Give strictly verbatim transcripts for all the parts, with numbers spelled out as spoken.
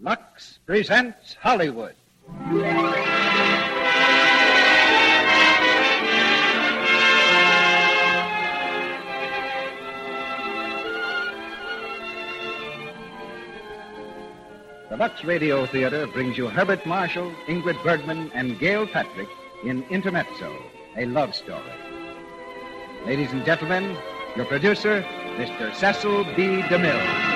Lux presents Hollywood. The Lux Radio Theater brings you Herbert Marshall, Ingrid Bergman, and Gail Patrick in Intermezzo, a love story. Ladies and gentlemen, your producer, Mister Cecil B. DeMille.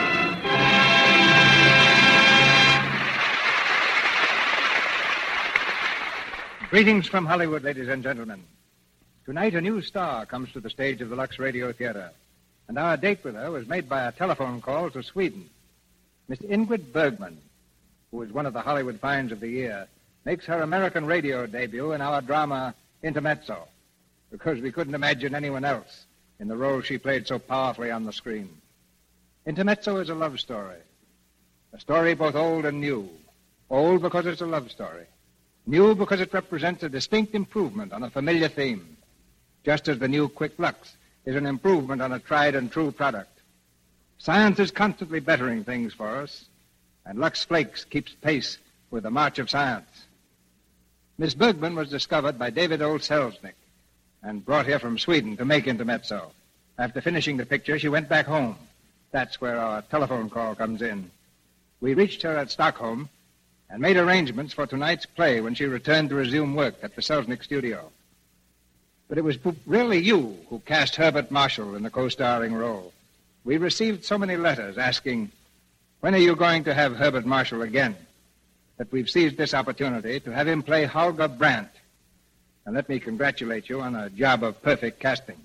Greetings from Hollywood, ladies and gentlemen. Tonight, a new star comes to the stage of the Lux Radio Theater, and our date with her was made by a telephone call to Sweden. Miss Ingrid Bergman, who is one of the Hollywood finds of the year, makes her American radio debut in our drama Intermezzo, because we couldn't imagine anyone else in the role she played so powerfully on the screen. Intermezzo is a love story, a story both old and new. Old because it's a love story. New because it represents a distinct improvement on a familiar theme, just as the new Quick Lux is an improvement on a tried and true product. Science is constantly bettering things for us, and Lux Flakes keeps pace with the march of science. Miss Bergman was discovered by David O. Selznick and brought here from Sweden to make Intermezzo. After finishing the picture, she went back home. That's where our telephone call comes in. We reached her at Stockholm and made arrangements for tonight's play when she returned to resume work at the Selznick studio. But it was really you who cast Herbert Marshall in the co-starring role. We received so many letters asking, when are you going to have Herbert Marshall again? That we've seized this opportunity to have him play Holger Brandt. And let me congratulate you on a job of perfect casting.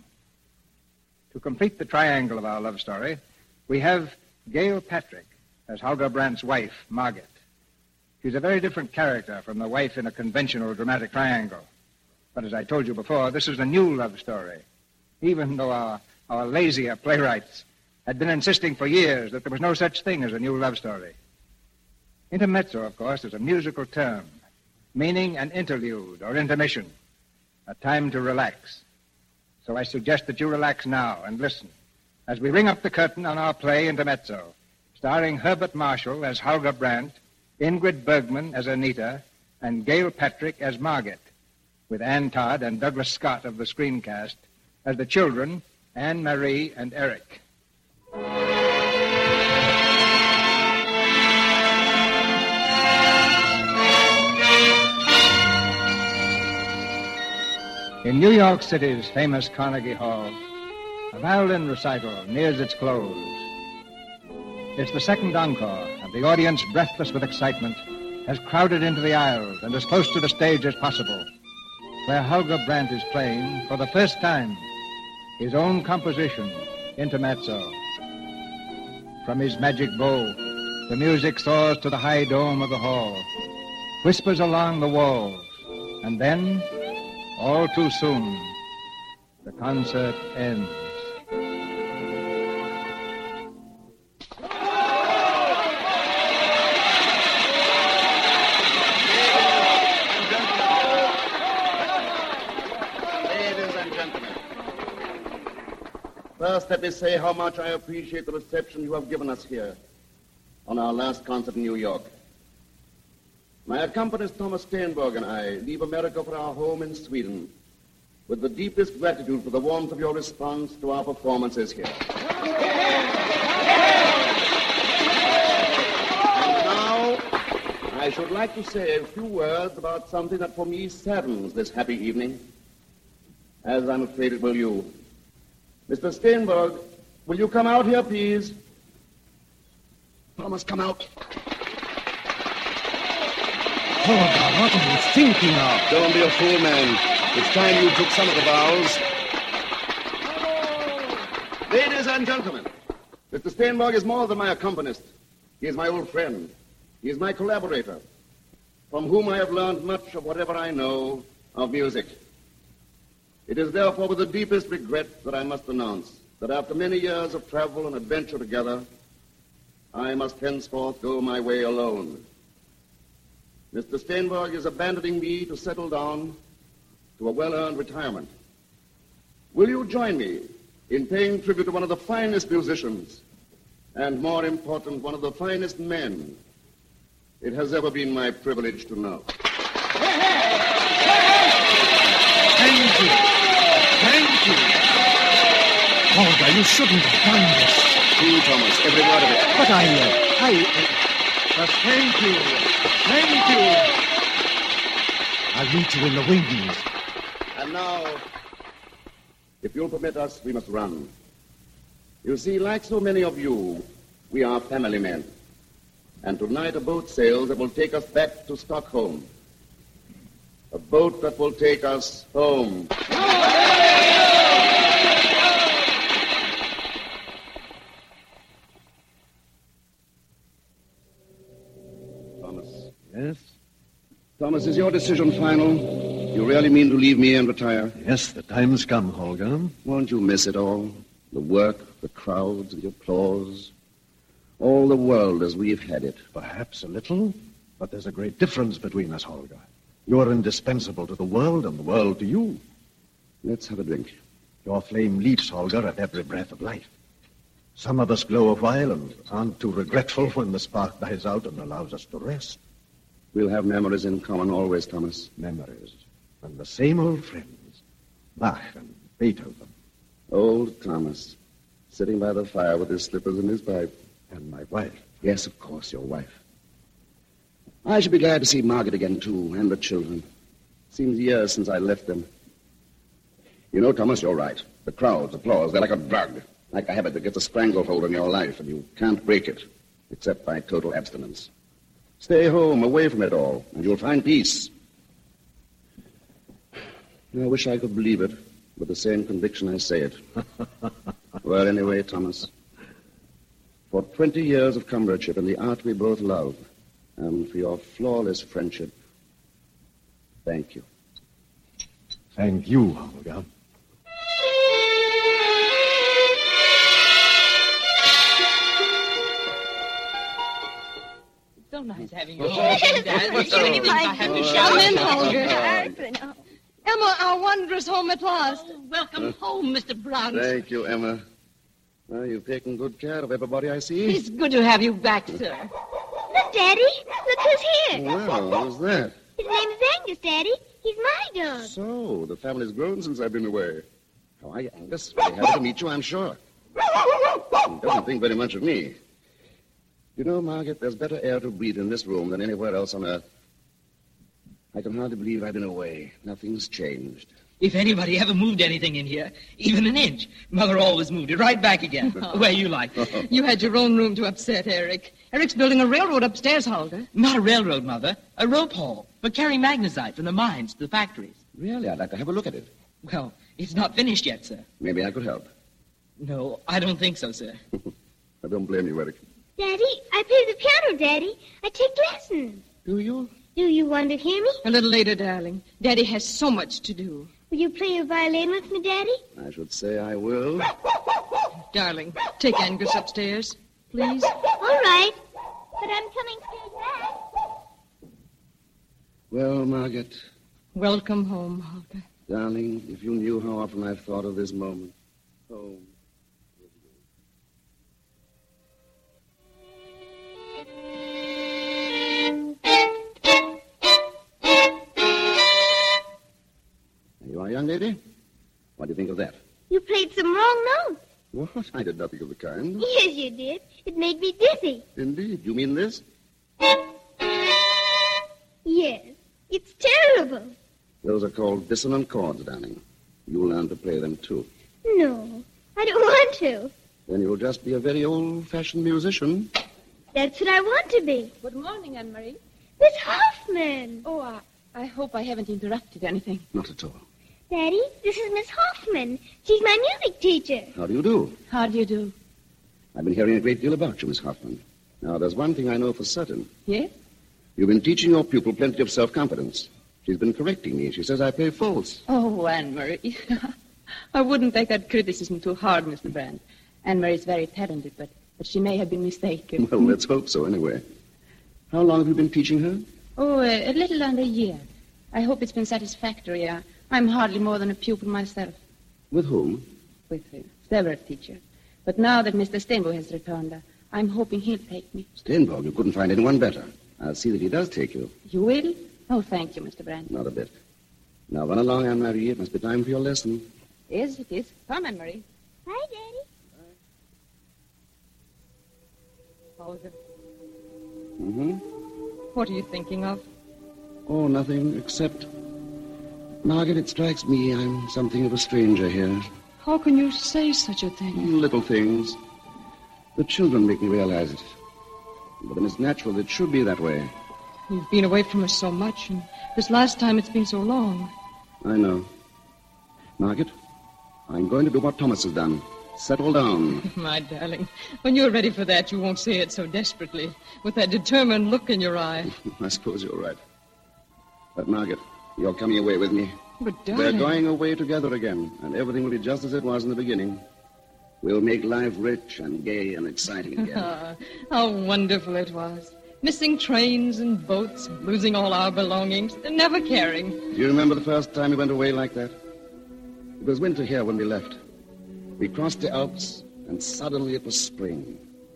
To complete the triangle of our love story, we have Gail Patrick as Holger Brandt's wife, Margit. She's a very different character from the wife in a conventional dramatic triangle. But as I told you before, this is a new love story, even though our, our lazier playwrights had been insisting for years that there was no such thing as a new love story. Intermezzo, of course, is a musical term, meaning an interlude or intermission, a time to relax. So I suggest that you relax now and listen as we ring up the curtain on our play Intermezzo, starring Herbert Marshall as Holger Brandt, Ingrid Bergman as Anita, and Gail Patrick as Margit, with Ann Todd and Douglas Scott of the screencast as the children, Anne Marie and Eric. In New York City's famous Carnegie Hall, a violin recital nears its close. It's the second encore, and the audience, breathless with excitement, has crowded into the aisles and as close to the stage as possible, where Holger Brandt is playing, for the first time, his own composition, Intermezzo. From his magic bow, the music soars to the high dome of the hall, whispers along the walls, and then, all too soon, the concert ends. First, let me say how much I appreciate the reception you have given us here on our last concert in New York. My accompanist Thomas Steinberg and I leave America for our home in Sweden with the deepest gratitude for the warmth of your response to our performances here. And now, I should like to say a few words about something that for me saddens this happy evening, as I'm afraid it will you. Mister Steinberg, will you come out here, please? Thomas, come out. Oh, God, what are you thinking of? Don't be a fool, man. It's time you took some of the vows. Ladies and gentlemen, Mister Steinberg is more than my accompanist. He is my old friend. He is my collaborator, from whom I have learned much of whatever I know of music. It is therefore with the deepest regret that I must announce that after many years of travel and adventure together, I must henceforth go my way alone. Mister Steinberg is abandoning me to settle down to a well-earned retirement. Will you join me in paying tribute to one of the finest musicians and, more important, one of the finest men it has ever been my privilege to know. Thank you. Thank you. Olga, you shouldn't have done this. True, Thomas, every word of it. But I... Uh, I... Uh, thank you. Thank you. I'll meet you in the wings. And now, if you'll permit us, we must run. You see, like so many of you, we are family men. And tonight a boat sails that will take us back to Stockholm. A boat that will take us home. Thomas. Yes? Thomas, is your decision final? You really mean to leave me and retire? Yes, the time's come, Holger. Won't you miss it all? The work, the crowds, the applause. All the world as we've had it. Perhaps a little, but there's a great difference between us, Holger. You're indispensable to the world and the world to you. Let's have a drink. Your flame leaps, Holger, at every breath of life. Some of us glow a while and aren't too regretful when the spark dies out and allows us to rest. We'll have memories in common always, Thomas. Memories. And the same old friends. Bach and Beethoven. Old Thomas, sitting by the fire with his slippers and his pipe. And my wife. Yes, of course, your wife. I should be glad to see Margaret again, too, and the children. Seems years since I left them. You know, Thomas, you're right. The crowds, applause, they're like a drug. Like a habit that gets a stranglehold on your life, and you can't break it, except by total abstinence. Stay home, away from it all, and you'll find peace. I wish I could believe it, with the same conviction I say it. Well, anyway, Thomas, for twenty years of comradeship in the art we both love, and for your flawless friendship, thank you. Thank you, Holger. So nice having you all again, Dad. There's so many things I have to show Come in, you. Holger. Emma, our wanderer's home at last. Oh, welcome home, Mister Brown. Thank you, Emma. Well, you've taken good care of everybody I see. It's good to have you back, sir. Look, Daddy. Look who's here. Well, who's that? His name is Angus, Daddy. He's my dog. So, the family's grown since I've been away. How are you, Angus? Very happy to meet you, I'm sure. He doesn't think very much of me. You know, Margaret, there's better air to breathe in this room than anywhere else on earth. I can hardly believe I've been away. Nothing's changed. If anybody ever moved anything in here, even an inch, Mother always moved it right back again, where you like. You had your own room to upset, Eric. Eric's building a railroad upstairs, Holger. Not a railroad, Mother. A rope haul for carrying magnesite from the mines to the factories. Really? I'd like to have a look at it. Well, it's not finished yet, sir. Maybe I could help. No, I don't think so, sir. I don't blame you, Eric. Daddy, I play the piano, Daddy. I take lessons. Do you? Do you want to hear me? A little later, darling. Daddy has so much to do. Will you play your violin with me, Daddy? I should say I will. Darling, take Angus upstairs, please. All right. But I'm coming straight back. Well, Margaret. Welcome home, Holger. Darling, if you knew how often I've thought of this moment. Home. You are, young lady? What do you think of that? You played some wrong notes. What? I did nothing of the kind. Yes, you did. It made me dizzy. Indeed. You mean this? Yes. It's terrible. Those are called dissonant chords, darling. You'll learn to play them, too. No, I don't want to. Then you'll just be a very old-fashioned musician. That's what I want to be. Good morning, Anne-Marie. Miss Hoffman. Oh, I, I hope I haven't interrupted anything. Not at all. Daddy, this is Miss Hoffman. She's my music teacher. How do you do? How do you do? I've been hearing a great deal about you, Miss Hoffman. Now, there's one thing I know for certain. Yes? You've been teaching your pupil plenty of self-confidence. She's been correcting me. She says I play false. Oh, Anne-Marie. I wouldn't take that criticism too hard, Mister Brand. Anne-Marie's very talented, but, but she may have been mistaken. Well, let's hope so, anyway. How long have you been teaching her? Oh, a, a little under a year. I hope it's been satisfactory. I, I'm hardly more than a pupil myself. With whom? With uh, several teachers. But now that Mister Stenbo has returned, uh, I'm hoping he'll take me. Stenborg. You couldn't find anyone better. I'll see that he does take you. You will? Oh, thank you, Mister Brand. Not a bit. Now run along, Anne-Marie. It must be time for your lesson. Yes, it is. Come, Anne-Marie. Bye, Daddy. Holger, Mm-hmm. what are you thinking of? Oh, nothing, except... Margaret, it strikes me I'm something of a stranger here. How can you say such a thing? Little things. The children make me realize it. But it is natural it should be that way. You've been away from us so much, and this last time it's been so long. I know. Margaret, I'm going to do what Thomas has done. Settle down. My darling, when you're ready for that, you won't say it so desperately, with that determined look in your eye. I suppose you're right. But, Margaret, you're coming away with me. But, We're darling... going away together again, and everything will be just as it was in the beginning. We'll make life rich and gay and exciting again. Ah, how wonderful it was. Missing trains and boats, losing all our belongings, and never caring. Do you remember the first time we went away like that? It was winter here when we left. We crossed the Alps, and suddenly it was spring.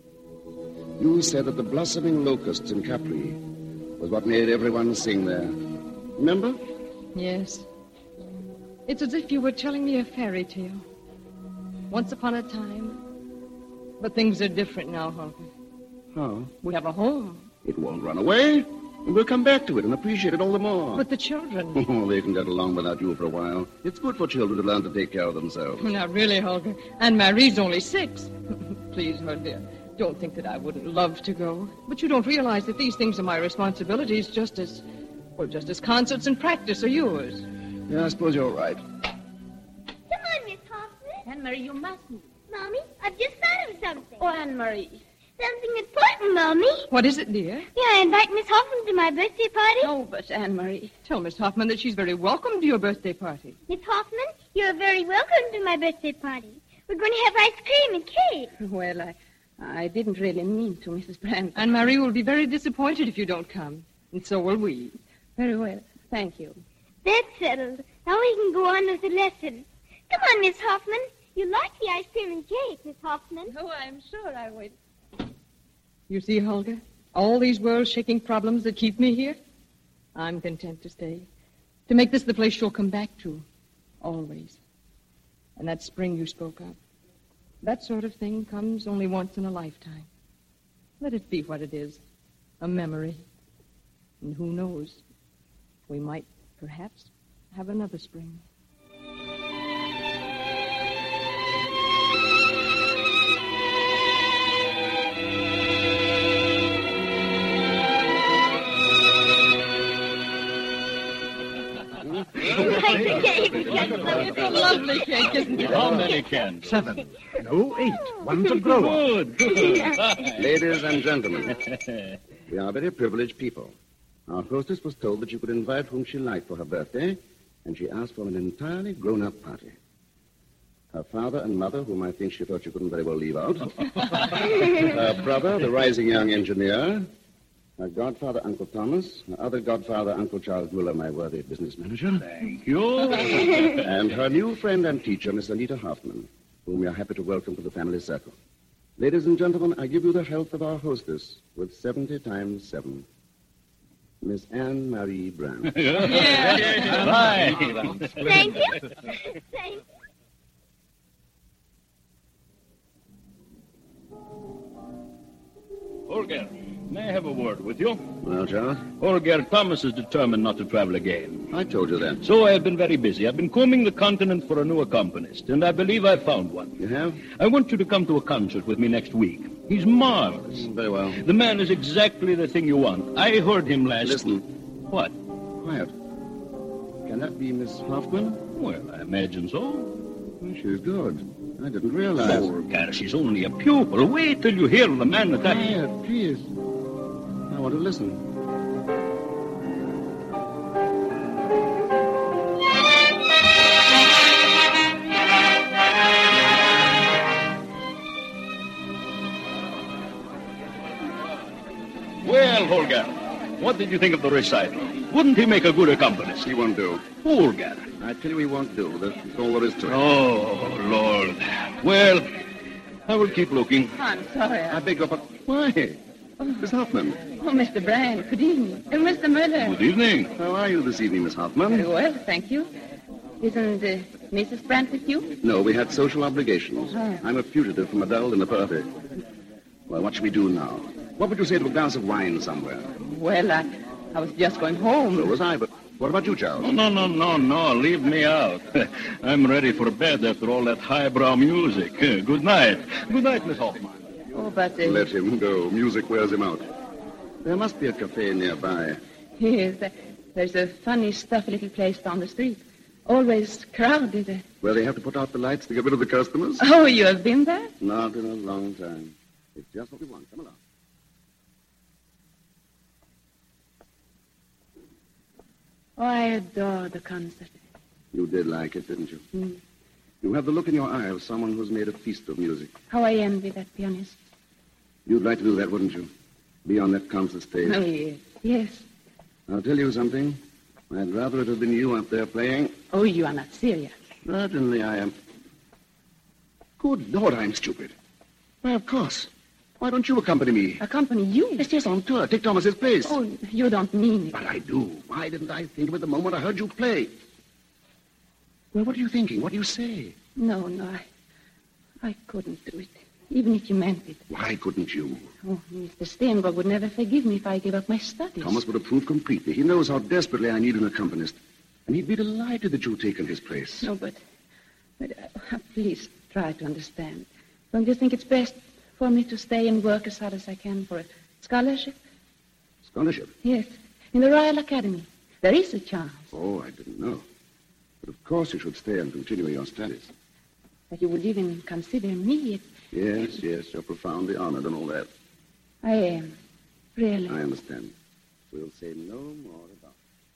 You said that the blossoming locusts in Capri was what made everyone sing there. Remember? Yes. It's as if you were telling me a fairy tale. Once upon a time. But things are different now, Holger. How? We have a home. It won't run away. And we'll come back to it and appreciate it all the more. But the children... Oh, they can get along without you for a while. It's good for children to learn to take care of themselves. Now, really, Holger. And Marie's only six. Please, her dear, don't think that I wouldn't love to go. But you don't realize that these things are my responsibilities just as... Well, just as concerts and practice are yours. Yeah, I suppose you're right. Come on, Miss Hoffman. Anne-Marie, you mustn't. Mommy, I've just thought of something. Oh, Anne-Marie. Something important, Mommy. What is it, dear? Yeah, I invite Miss Hoffman to my birthday party. Oh, but Anne-Marie, tell Miss Hoffman that she's very welcome to your birthday party. Miss Hoffman, you're very welcome to my birthday party. We're going to have ice cream and cake. Well, I, I didn't really mean to, Missus Brandt. Anne-Marie will be very disappointed if you don't come, and so will we. Very well. Thank you. That's settled. Now we can go on with the lesson. Come on, Miss Hoffman. You like the ice cream and cake, Miss Hoffman. Oh, I'm sure I would. You see, Holger, all these world-shaking problems that keep me here, I'm content to stay, to make this the place you'll come back to, always. And that spring you spoke of, that sort of thing comes only once in a lifetime. Let it be what it is, a memory. And who knows, we might, perhaps, have another spring. It's a lovely cake, isn't it? How many cans? Seven. No, eight. One's a grower. Good, good. Ladies and gentlemen, we are very privileged people. Our hostess was told that you could invite whom she liked for her birthday, and she asked for an entirely grown-up party. Her father and mother, whom I think she thought you couldn't very well leave out. Her brother, the rising young engineer. Her godfather, Uncle Thomas. Her other godfather, Uncle Charles Muller, my worthy business manager. Thank you. And her new friend and teacher, Miss Anita Hoffman, whom we are happy to welcome to the family circle. Ladies and gentlemen, I give you the health of our hostess with seventy times seven. Miss Anne-Marie Brand. Bye. Thank you. Thank you. Holger, may I have a word with you? Well, Charles? Holger, Thomas is determined not to travel again. I told you that. So I have been very busy. I've been combing the continent for a new accompanist, and I believe I've found one. You have? I want you to come to a concert with me next week. He's marvelous. Very well. The man is exactly the thing you want. I heard him last... Listen. What? Quiet. Can that be Miss Hoffman? Well, I imagine so. Well, she's good. I didn't realize. Holger, she's only a pupil. Wait till you hear the man that I... Quiet, please. I want to listen. Well, Holger, what did you think of the recital? Wouldn't he make a good accompanist? He won't do. Holger. I tell you he won't do. That's all there is to it. Oh, Lord. Well, I will keep looking. I'm sorry. I beg your pardon. Why? Miss Hoffman. Oh, Mister Brand, good evening. And Mister Miller. Good evening. How are you this evening, Miss Hoffman? Very well, thank you. Isn't uh, Missus Brandt with you? No, we had social obligations. Oh. I'm a fugitive from a dull dinner party. Well, what shall we do now? What would you say to a glass of wine somewhere? Well, I, I was just going home. So was I, but what about you, Charles? Oh, no, no, no, no. Leave me out. I'm ready for bed after all that highbrow music. Good night. Good night, Miss Hoffman. Oh, but... Uh, Let him go. Music wears him out. There must be a cafe nearby. Yes, uh, there's a funny, stuffy little place down the street. Always crowded. Uh. Where they have to put out the lights to get rid of the customers? Oh, you have been there? Not in a long time. It's just what we want. Come along. Oh, I adore the concert. You did like it, didn't you? Mm. You have the look in your eye of someone who's made a feast of music. How I envy that pianist. You'd like to do that, wouldn't you? Be on that concert stage. Oh, yes. Yes. I'll tell you something. I'd rather it had been you up there playing. Oh, you are not serious. Certainly I am. Good Lord, I'm stupid. Why, of course. Why don't you accompany me? Accompany you? Yes, yes, on tour. Take Thomas's place. Oh, you don't mean it. But I do. Why didn't I think of it the moment I heard you play? Well, what are you thinking? What do you say? No, no, I, I couldn't do it, even if you meant it. Why couldn't you? Oh, Mister Steenberg would never forgive me if I gave up my studies. Thomas would approve completely. He knows how desperately I need an accompanist. And he'd be delighted that you'd taken his place. No, but, but uh, please try to understand. Don't you think it's best for me to stay and work as hard as I can for a scholarship? Scholarship? Yes, in the Royal Academy. There is a chance. Oh, I didn't know. But of course you should stay and continue your studies. That you would even consider me. It, Yes, yes, you're profoundly honored and all that. I am, really. I understand. We'll say no more about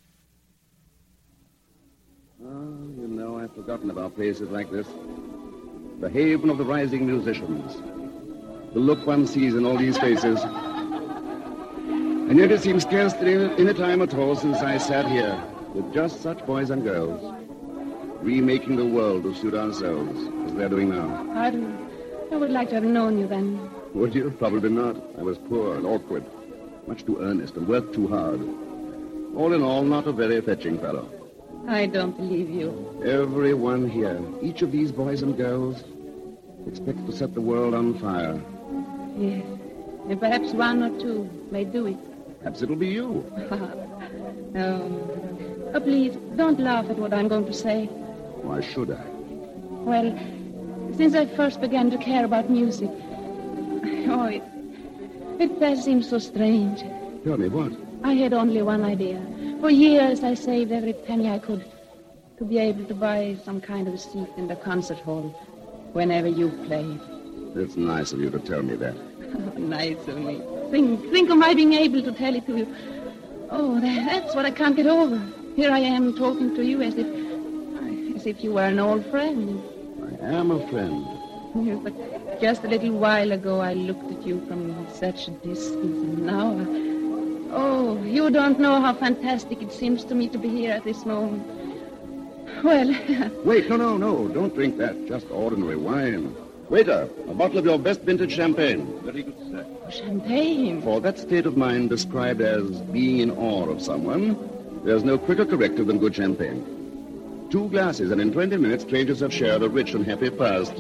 it. Oh, you know, I've forgotten about places like this. The haven of the rising musicians. The look one sees in all these faces. And yet it seems scarcely any time at all since I sat here with just such boys and girls, remaking the world to suit ourselves, as they're doing now. I, don't, I would like to have known you then. Would you? Probably not. I was poor and awkward, much too earnest and worked too hard. All in all, not a very fetching fellow. I don't believe you. Everyone here, each of these boys and girls, expects to set the world on fire. Yes. And perhaps one or two may do it. Perhaps it'll be you. No. Oh, please, don't laugh at what I'm going to say. Why should I? Well, since I first began to care about music, oh, it, it does seem so strange. Tell me what? I had only one idea. For years, I saved every penny I could to be able to buy some kind of a seat in the concert hall whenever you played. It's nice of you to tell me that. Oh, nice of me. Think, think of my being able to tell it to you. Oh, that, that's what I can't get over. Here I am talking to you as if, as if you were an old friend. I am a friend. Yes, but just a little while ago, I looked at you from such a distance, and now, I, oh, you don't know how fantastic it seems to me to be here at this moment. Well, wait, no, no, no, don't drink that. Just ordinary wine. Waiter, a bottle of your best vintage champagne. Very good, sir. Champagne? For that state of mind described as being in awe of someone, there's no quicker corrective than good champagne. Two glasses, and in twenty minutes, strangers have shared a rich and happy past.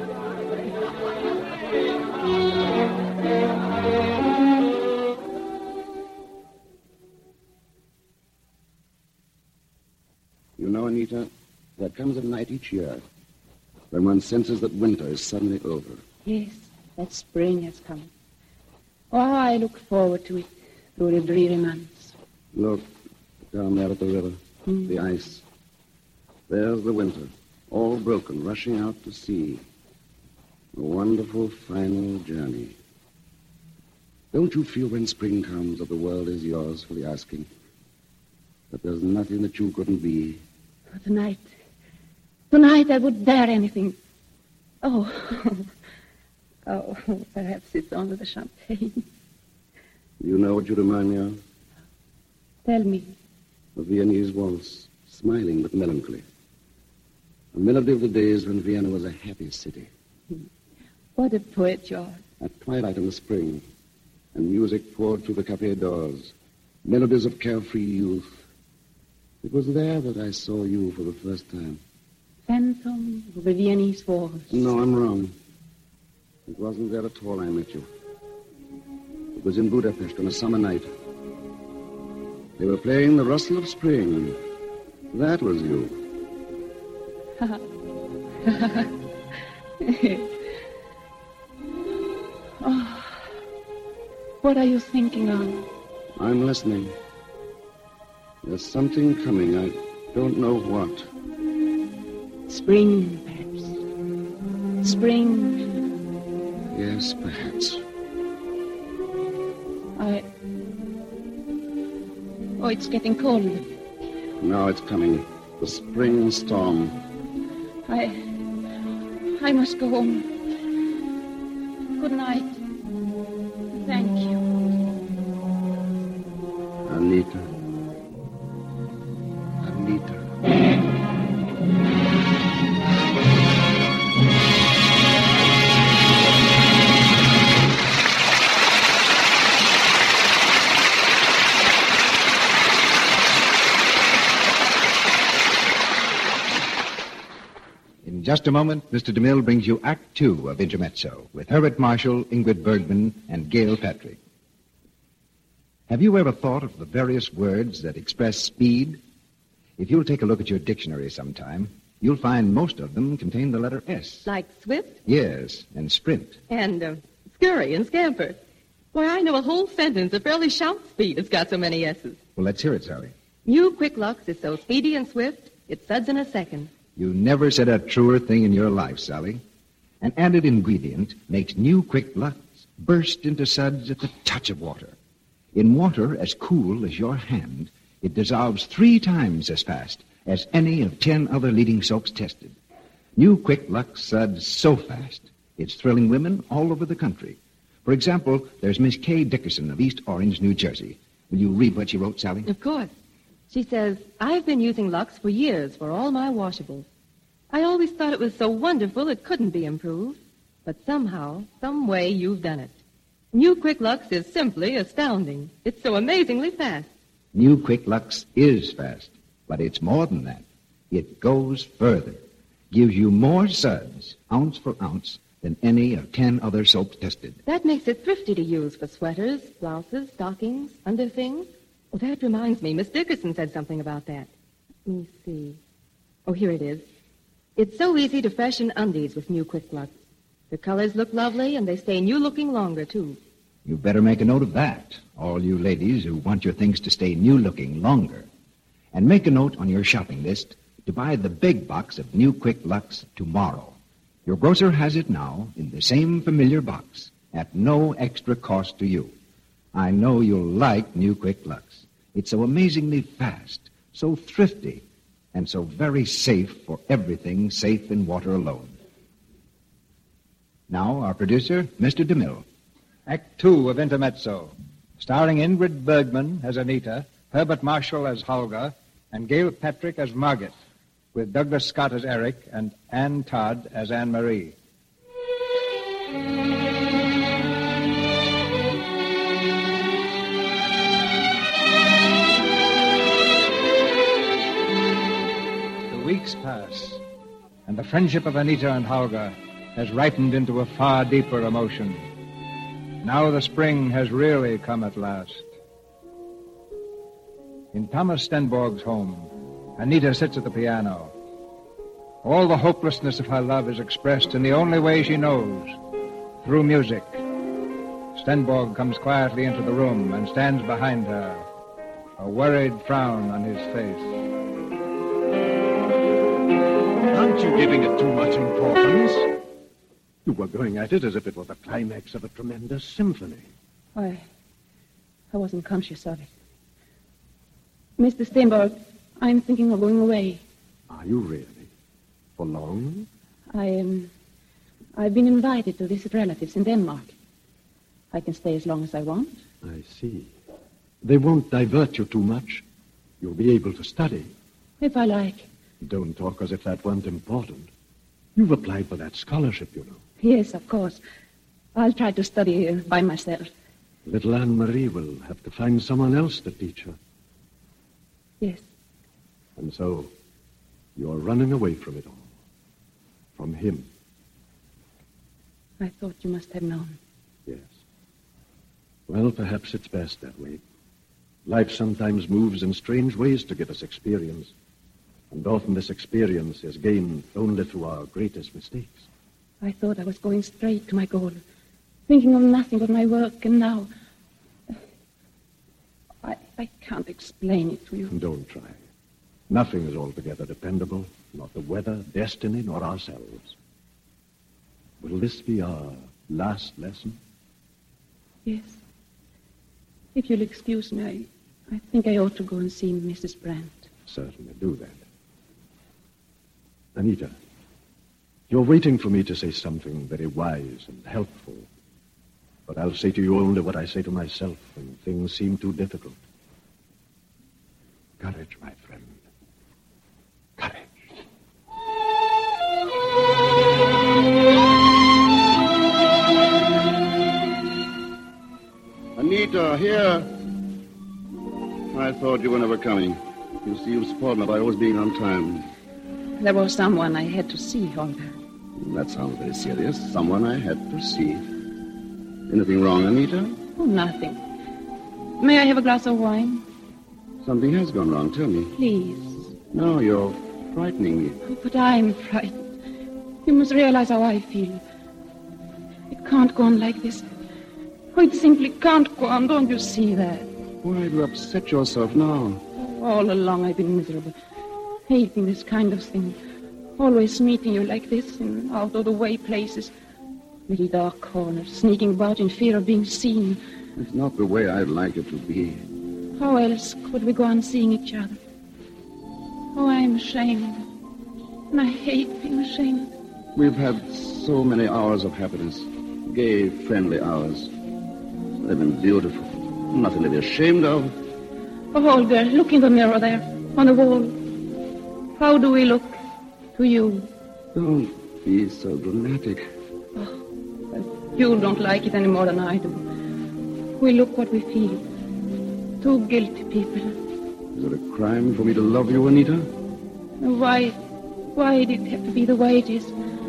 You know, Anita, there comes a night each year when one senses that winter is suddenly over. Yes, that spring has come. Oh, how I look forward to it through the dreary months. Look, down there at the river, Hmm. the ice. There's the winter, all broken, rushing out to sea. A wonderful final journey. Don't you feel when spring comes that the world is yours for the asking? That there's nothing that you couldn't be? Oh, tonight, tonight I would dare anything. Oh, oh, perhaps it's only the champagne. You know what you remind me of? Tell me. A Viennese waltz, smiling but melancholy. A melody of the days when Vienna was a happy city. What a poet you are. At twilight in the spring, and music poured through the cafe doors. Melodies of carefree youth. It was there that I saw you for the first time. Phantom of the Viennese forest. No, I'm wrong. It wasn't there at all I met you. It was in Budapest on a summer night. They were playing The Rustle of Spring. That was you. Oh, what are you thinking of? I'm listening. There's something coming. I don't know what. Spring, perhaps. Spring. Yes, perhaps. I... Oh, it's getting colder. Now it's coming. The spring storm. I... I must go home. Good night. Thank you. Anita. Anita. In just a moment, Mister DeMille brings you Act Two of Intermezzo with Herbert Marshall, Ingrid Bergman, and Gail Patrick. Have you ever thought of the various words that express speed? If you'll take a look at your dictionary sometime, you'll find most of them contain the letter S. Like swift Yes, and sprint. and uh, scurry and scamper. Why, I know a whole sentence of fairly shout speed that's got so many S's. Well, let's hear it, Sally. New Quick Lux is so speedy and swift, it suds in a second. You never said a truer thing in your life, Sally. An added ingredient makes New Quick Lux burst into suds at the touch of water. In water as cool as your hand, it dissolves three times as fast as any of ten other leading soaps tested. New Quick Lux suds so fast, it's thrilling women all over the country. For example, there's Miss Kay Dickerson of East Orange, New Jersey. Will you read what she wrote, Sally? Of course. She says, I've been using Lux for years for all my washables. I always thought it was so wonderful it couldn't be improved. But somehow, some way, you've done it. New Quick Lux is simply astounding. It's so amazingly fast. New Quick Lux is fast, but it's more than that. It goes further, gives you more suds, ounce for ounce, than any of ten other soaps tested. That makes it thrifty to use for sweaters, blouses, stockings, underthings. Oh, that reminds me. Miss Dickerson said something about that. Let me see. Oh, here it is. It's so easy to freshen undies with New Quick Lux. The colors look lovely, and they stay new-looking longer, too. You better make a note of that, all you ladies who want your things to stay new-looking longer. And make a note on your shopping list to buy the big box of New Quick Lux tomorrow. Your grocer has it now in the same familiar box at no extra cost to you. I know you'll like New Quick Lux. It's so amazingly fast, so thrifty, and so very safe for everything safe in water alone. Now, our producer, Mister DeMille. Act Two of Intermezzo, starring Ingrid Bergman as Anita, Herbert Marshall as Holger, and Gail Patrick as Margit, with Douglas Scott as Eric and Ann Todd as Anne-Marie. The weeks pass, and the friendship of Anita and Holger has ripened into a far deeper emotion. Now the spring has really come at last. In Thomas Stenborg's home, Anita sits at the piano. All the hopelessness of her love is expressed in the only way she knows, through music. Stenborg comes quietly into the room and stands behind her, a worried frown on his face. Aren't you giving it too much importance? You were going at it as if it were the climax of a tremendous symphony. I... I wasn't conscious of it. Mister Stenborg, I'm thinking of going away. Are you really? For long? I, um... I've been invited to visit relatives in Denmark. I can stay as long as I want. I see. They won't divert you too much. You'll be able to study. If I like. Don't talk as if that weren't important. You've applied for that scholarship, you know. Yes, of course. I'll try to study uh, by myself. Little Anne-Marie will have to find someone else to teach her. Yes. And so, you're running away from it all. From him. I thought you must have known. Yes. Well, perhaps it's best that way. Life sometimes moves in strange ways to give us experience. And often this experience is gained only through our greatest mistakes. I thought I was going straight to my goal, thinking of nothing but my work, and now... I, I can't explain it to you. Don't try. Nothing is altogether dependable, not the weather, destiny, nor ourselves. Will this be our last lesson? Yes. If you'll excuse me, I, I think I ought to go and see Missus Brandt. Certainly, do that. Anita, you're waiting for me to say something very wise and helpful. But I'll say to you only what I say to myself when things seem too difficult. Courage, my friend. Courage. Anita, here. I thought you were never coming. You see, you've spoiled me by always being on time. There was someone I had to see, Holger. That sounds very serious. Someone I had to see. Anything wrong, Anita? Oh, nothing. May I have a glass of wine? Something has gone wrong. Tell me. Please. No, you're frightening me. Oh, but I'm frightened. You must realize how I feel. It can't go on like this. Oh, it simply can't go on. Don't you see that? Why do you upset yourself now? All along I've been miserable. Hating this kind of thing. Always meeting you like this in out-of-the-way places. Little dark corners, sneaking about in fear of being seen. It's not the way I'd like it to be. How else could we go on seeing each other? Oh, I'm ashamed. And I hate being ashamed. We've had so many hours of happiness. Gay, friendly hours. They've been beautiful. Nothing to be ashamed of. Oh, Holger, look in the mirror there, on the wall. How do we look to you? Don't be so dramatic. Oh, well, you don't like it any more than I do. We look what we feel. Two guilty people. Is it a crime for me to love you, Anita? Why, why did it have to be the way it is?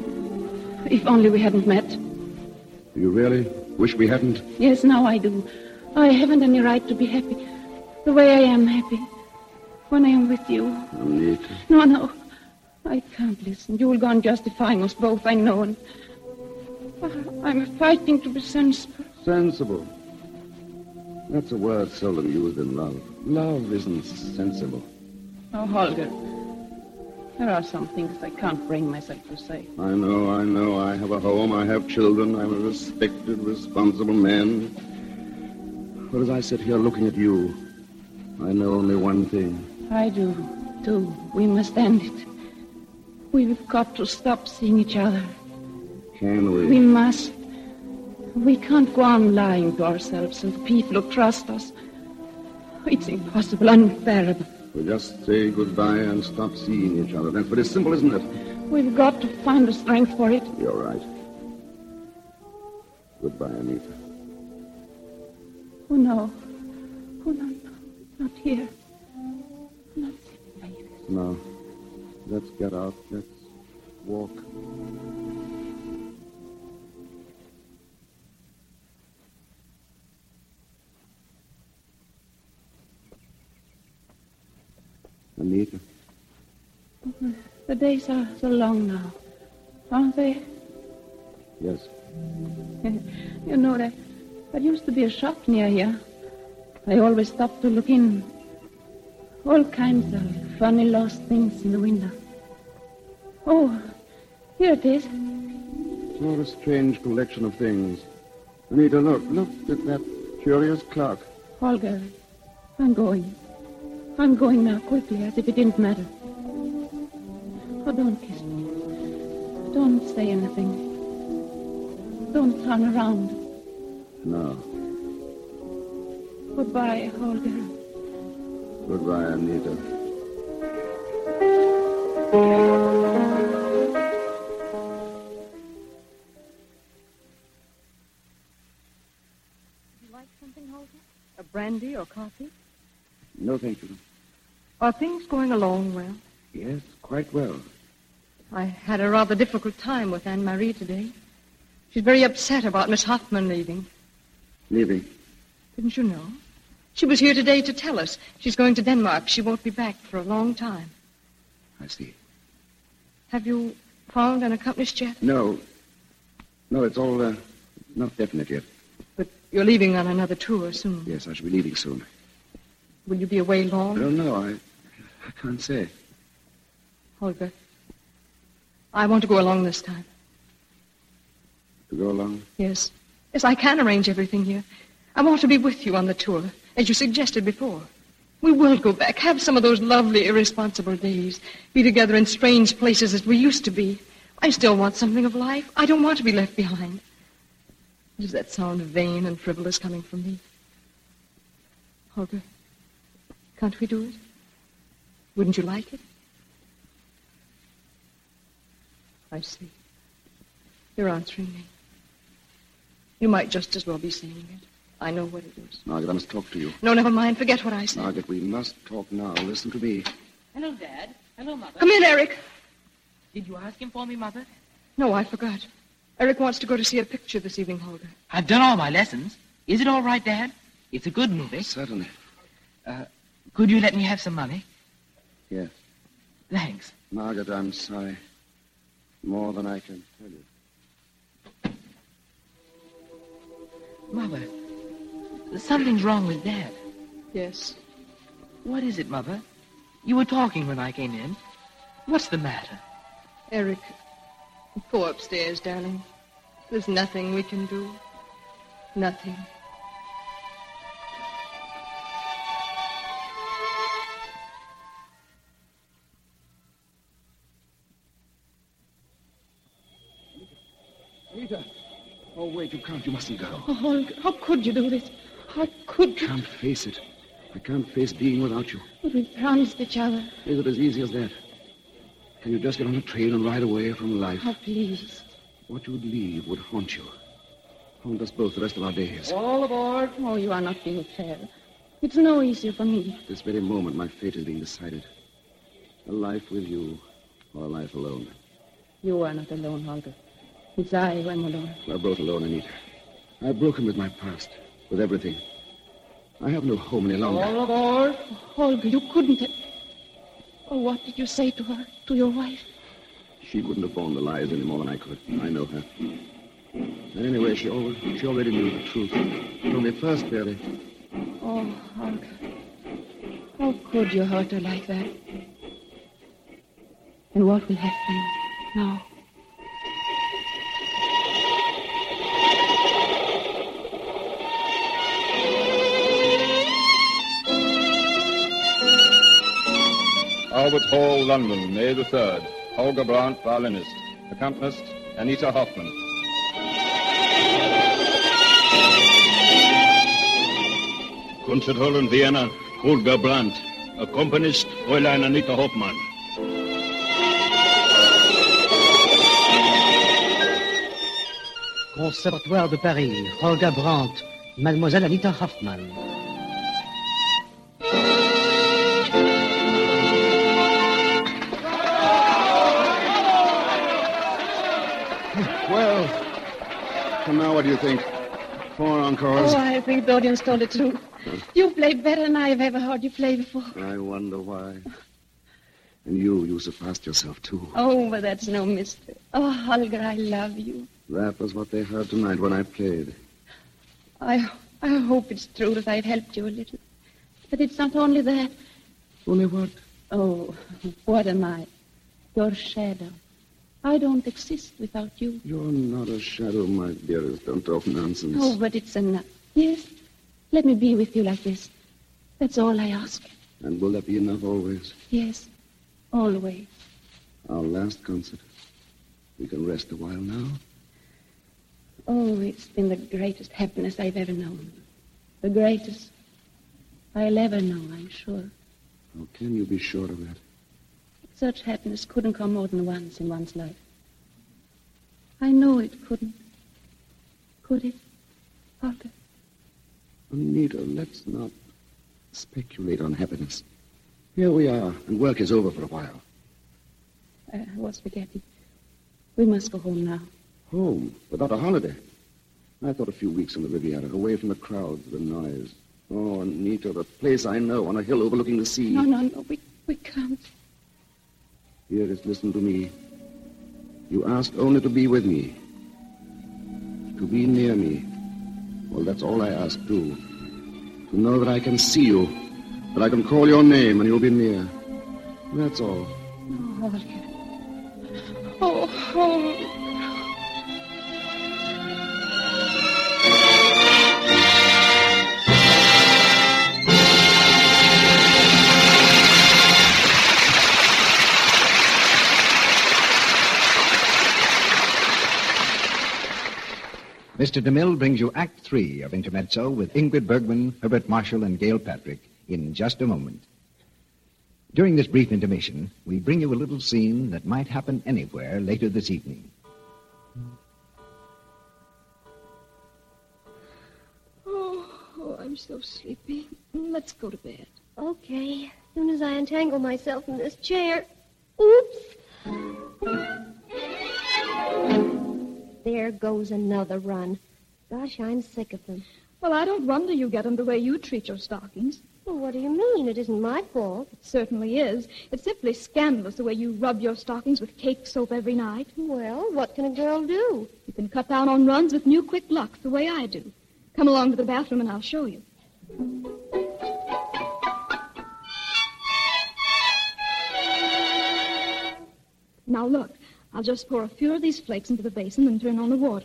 If only we hadn't met. Do you really wish we hadn't? Yes, now I do. I haven't any right to be happy the way I am happy when I am with you. Anita. No, no. I can't listen. You'll go on justifying us both, I know. And I'm fighting to be sensible. Sensible? That's a word seldom used in love. Love isn't sensible. Oh, Holger, there are some things I can't bring myself to say. I know, I know. I have a home, I have children, I'm a respected, responsible man. But as I sit here looking at you, I know only one thing. I do, too. We must end it. We've got to stop seeing each other. Can we? We must. We can't go on lying to ourselves and the people who trust us. It's impossible, unbearable. We just say goodbye and stop seeing each other. That's very simple, isn't it? We've got to find the strength for it. You're right. Goodbye, Anita. Oh, no. Oh, no, no. Not here. Not sitting like this. No. Let's get out. Let's walk. Anita. Oh, the days are so long now, aren't they? Yes. You know, there, there used to be a shop near here. I always stopped to look in. All kinds of funny lost things in the window. Oh, here it is. What a strange collection of things. Anita, look. Look at that curious clock. Holger, I'm going. I'm going now quickly, as if it didn't matter. Oh, don't kiss me. Don't say anything. Don't turn around. No. Goodbye, Holger. Goodbye, Anita. Like something? brandy or coffee? No, thank you. Are things going along well? Yes, quite well. I had a rather difficult time with Anne-Marie today. She's very upset about Miss Hoffman leaving. Leaving? Didn't you know? She was here today to tell us. She's going to Denmark. She won't be back for a long time. I see. Have you found an accompanist yet? No. No, it's all uh, not definite yet. But you're leaving on another tour soon. Yes, I shall be leaving soon. Will you be away long? I don't know. I, I can't say. Holger, I want to go along this time. To go along? Yes. Yes, I can arrange everything here. I want to be with you on the tour, as you suggested before. We will go back, have some of those lovely, irresponsible days, be together in strange places as we used to be. I still want something of life. I don't want to be left behind. Does that sound vain and frivolous coming from me? Holger, can't we do it? Wouldn't you like it? I see. You're answering me. You might just as well be saying it. I know what it is. Margaret, I must talk to you. No, never mind. Forget what I said. Margaret, we must talk now. Listen to me. Hello, Dad. Hello, Mother. Come in, Eric. Did you ask him for me, Mother? No, I forgot. Eric wants to go to see a picture this evening, Holger. I've done all my lessons. Is it all right, Dad? It's a good movie. Certainly. Uh, could you let me have some money? Yes. Thanks. Margaret, I'm sorry. More than I can tell you. Mother, something's wrong with Dad. Yes. What is it, Mother? You were talking when I came in. What's the matter? Eric, go upstairs, darling. There's nothing we can do. Nothing. Anita. Oh, wait, you can't. You mustn't go. Oh, Holger, how could you do this? How could I you? can't face it. I can't face being without you. But we promised each other. Is it as easy as that? Can you just get on a train and ride away from life? Oh, please. What you would leave would haunt you. Haunt us both the rest of our days. All aboard. Oh, you are not being fair. It's no easier for me. At this very moment, my fate is being decided. A life with you, or a life alone. You are not alone, Holger. It's I who am alone. We're both alone, Anita. I've broken with my past, with everything. I have no home any longer. All aboard. Oh, Holger, you couldn't have... Oh, what did you say to her, to your wife? She wouldn't have borne the lies any more than I could. I know her. And anyway, she always, she already knew the truth. From the first, barely. Oh, Holger. How could you hurt her like that? And what will happen now? Albert Hall, London, May the third. Holger Brandt, violinist. Accompanist, Anita Hoffman. Concerthall in Vienna, Holger Brandt. Accompanist, Fräulein Anita Hoffmann. Conservatoire de Paris, Holger Brandt, Mademoiselle Anita Hoffmann. Well, so now what do you think? Four encores? Oh, I think the audience told it too. You played better than I've ever heard you play before. I wonder why. And you, you surpassed yourself, too. Oh, but that's no mystery. Oh, Holger, I love you. That was what they heard tonight when I played. I, I hope it's true that I've helped you a little. But it's not only that. Only what? Oh, what am I? Your shadow. I don't exist without you. You're not a shadow, my dearest. Don't talk nonsense. Oh, but it's enough. Yes, let me be with you like this. That's all I ask. And will that be enough always? Yes, always. Our last concert. We can rest a while now. Oh, it's been the greatest happiness I've ever known. The greatest I'll ever know, I'm sure. How can you be sure of that? Such happiness couldn't come more than once in one's life. I know it couldn't. Could it, Holger? Anita, let's not speculate on happiness. Here we are, and work is over for a while. Uh, what's spaghetti? We must go home now. Home? Without a holiday? I thought a few weeks on the Riviera, away from the crowds, the noise. Oh, Anita, the place I know, on a hill overlooking the sea. No, no, no, we, we can't. Dearest, listen to me. You asked only to be with me. To be near me. Well, that's all I ask, too. To know that I can see you, that I can call your name and you'll be near. That's all. Oh, Holger. Oh, Holger. Mister DeMille brings you Act Three of Intermezzo with Ingrid Bergman, Herbert Marshall, and Gail Patrick in just a moment. During this brief intermission, we bring you a little scene that might happen anywhere later this evening. Oh, oh, I'm so sleepy. Let's go to bed. Okay. As soon as I untangle myself from this chair. Oops. There goes another run. Gosh, I'm sick of them. Well, I don't wonder you get them the way you treat your stockings. Well, what do you mean? It isn't my fault. It certainly is. It's simply scandalous the way you rub your stockings with cake soap every night. Well, what can a girl do? You can cut down on runs with new Quick Lux the way I do. Come along to the bathroom and I'll show you. Now look, I'll just pour a few of these flakes into the basin and turn on the water.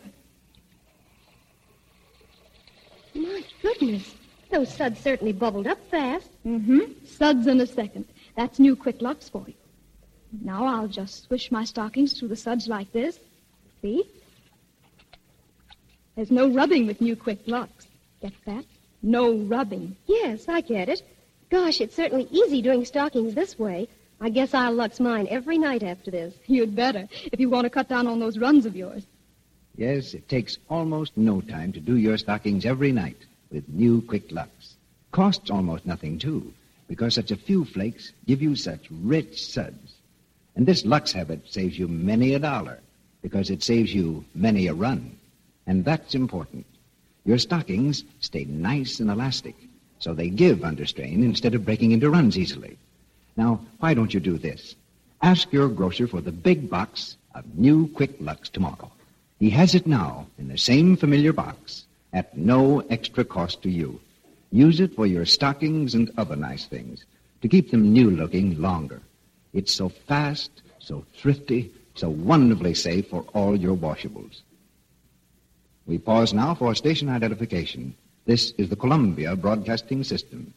My goodness. Those suds certainly bubbled up fast. Mm-hmm. Suds in a second. That's new Quick Lux for you. Now I'll just swish my stockings through the suds like this. See? There's no rubbing with new Quick Lux. Get that? No rubbing. Yes, I get it. Gosh, it's certainly easy doing stockings this way. I guess I'll Lux mine every night after this. You'd better, if you want to cut down on those runs of yours. Yes, it takes almost no time to do your stockings every night with new Quick Lux. Costs almost nothing, too, because such a few flakes give you such rich suds. And this Lux habit saves you many a dollar because it saves you many a run. And that's important. Your stockings stay nice and elastic, so they give under strain instead of breaking into runs easily. Now, why don't you do this? Ask your grocer for the big box of new Quick Lux tomorrow. He has it now in the same familiar box at no extra cost to you. Use it for your stockings and other nice things to keep them new-looking longer. It's so fast, so thrifty, so wonderfully safe for all your washables. We pause now for station identification. This is the Columbia Broadcasting System.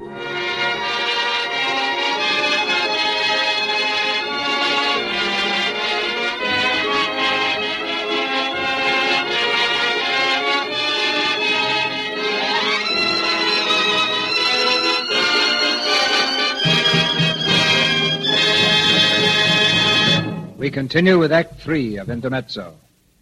We continue with Act Three of Intermezzo.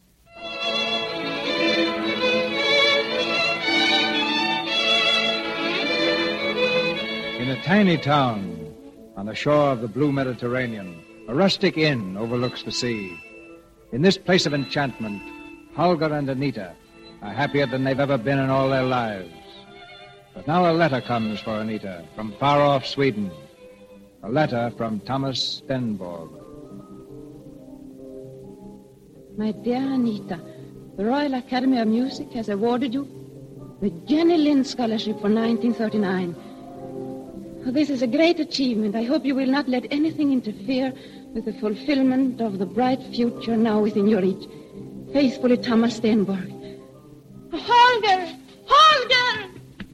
In a tiny town on the shore of the blue Mediterranean, a rustic inn overlooks the sea. In this place of enchantment, Holger and Anita are happier than they've ever been in all their lives. But now a letter comes for Anita from far-off Sweden. A letter from Thomas Stenborg. My dear Anita, the Royal Academy of Music has awarded you the Jenny Lind Scholarship for nineteen thirty-nine. This is a great achievement. I hope you will not let anything interfere with the fulfillment of the bright future now within your reach. Faithfully, Thomas Stenborg. Holger! Holger!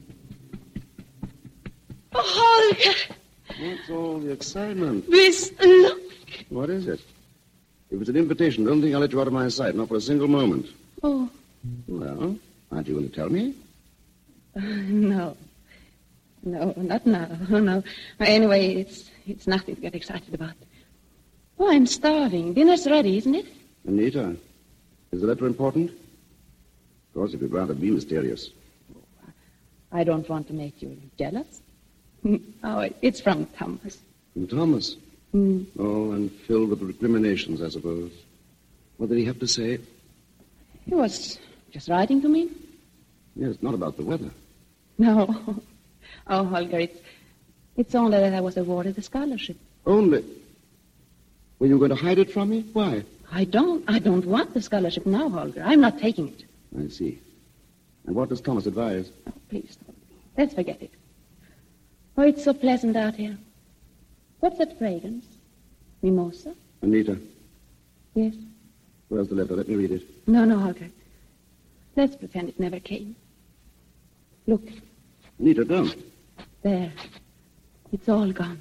Oh, Holger! What's all the excitement? This look. What is it? If it's an invitation, don't think I'll let you out of my sight, not for a single moment. Oh. Well, aren't you going to tell me? Uh, no. No, not now. No. Anyway, it's it's nothing to get excited about. Oh, I'm starving. Dinner's ready, isn't it? Anita, is the letter important? Of course, if you'd rather be mysterious. I don't want to make you jealous. Oh, it's from Thomas. From Thomas? Mm. Oh, and filled with recriminations, I suppose. What did he have to say? He was just writing to me. Yes, not about the weather. No. Oh, Holger, it's, it's only that I was awarded the scholarship. Only? Were you going to hide it from me? Why? I don't. I don't want the scholarship now, Holger. I'm not taking it. I see. And what does Thomas advise? Oh, please, let's forget it. Oh, it's so pleasant out here. What's that fragrance? Mimosa? Anita. Yes? Where's the letter? Let me read it. No, no, Holger. Let's pretend it never came. Look. Anita, don't. There. It's all gone.